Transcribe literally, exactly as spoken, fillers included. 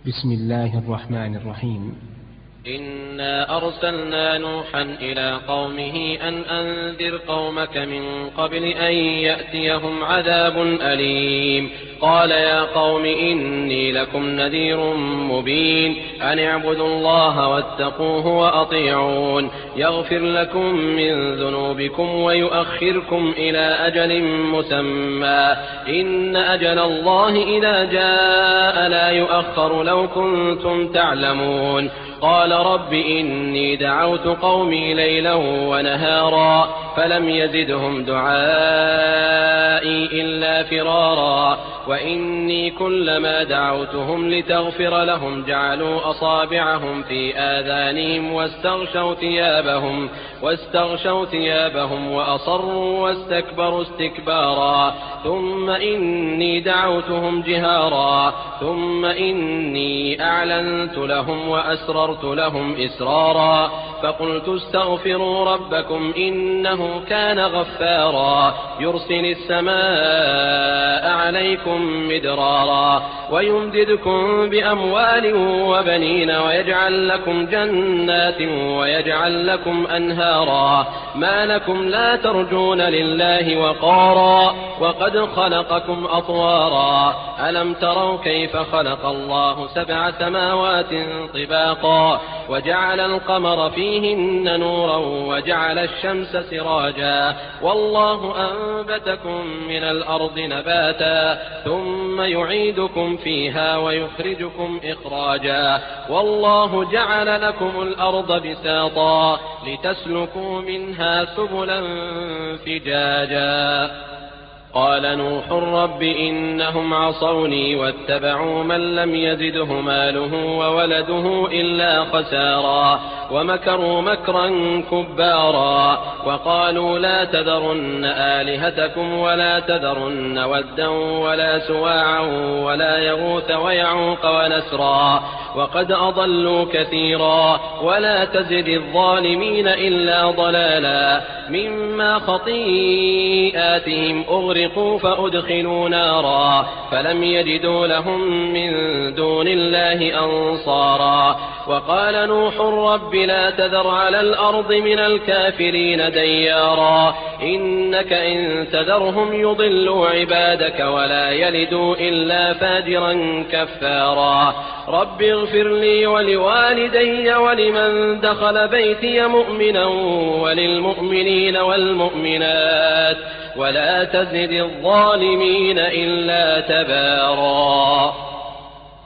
بسم الله الرحمن الرحيم. إنا أرسلنا نوحا إلى قومه أن أنذر قومك من قبل أن يأتيهم عذاب أليم. قال يا قوم إني لكم نذير مبين أن اعبدوا الله واتقوه وأطيعون يغفر لكم من ذنوبكم ويؤخركم إلى أجل مسمى إن أجل الله إذا جاء لا يؤخر لو كنتم تعلمون. قال رب إني دعوت قومي ليلا ونهارا فلم يزدهم دعائي إلا فرارا وإني كلما دعوتهم لتغفر لهم جعلوا أصابعهم في آذانهم واستغشوا ثيابهم واستغشوا ثيابهم وأصروا واستكبروا استكبارا ثم إني دعوتهم جهارا ثم إني أعلنت لهم وأسررت لهم إسرارا فقلت استغفروا ربكم إنه كان غفارا يرسل السماء عليكم مدرارا ويمددكم بأموال وبنين ويجعل لكم جنات ويجعل لكم أنهارا ما لكم لا ترجون لله وقارا وقد خلقكم أطوارا ألم تروا كيف خلق الله سبع سماوات طباقا وجعل القمر فيهن نورا وجعل الشمس سراجا والله أنبتكم من الأرض نباتا ثم يعيدكم فيها ويخرجكم إخراجا والله جعل لكم الأرض بساطا لتسلكوا منها سبلا فجاجا. قال نوح رب إنهم عصوني واتبعوا من لم يزده ماله وولده إلا خسارا ومكروا مكرا كبارا وقالوا لا تذرن آلهتكم ولا تذرن ودا ولا سواعا ولا يغوث ويعوق ونسرا وقد أضلوا كثيرا ولا تزد الظالمين إلا ضلالا مما خطيئاتهم أغرقوا فأدخلوا نارا فلم يجدوا لهم من دون الله أنصارا. وقال نوح رب لا تذر على الأرض من الكافرين ديارا إنك إن تذرهم يضلوا عبادك ولا يلدوا إلا فاجرا كفارا. رب اغفر لي ولوالدي ولمن دخل بيتي مؤمنا وللمؤمنين والمؤمنات ولا تزد الظالمين إلا تبارا.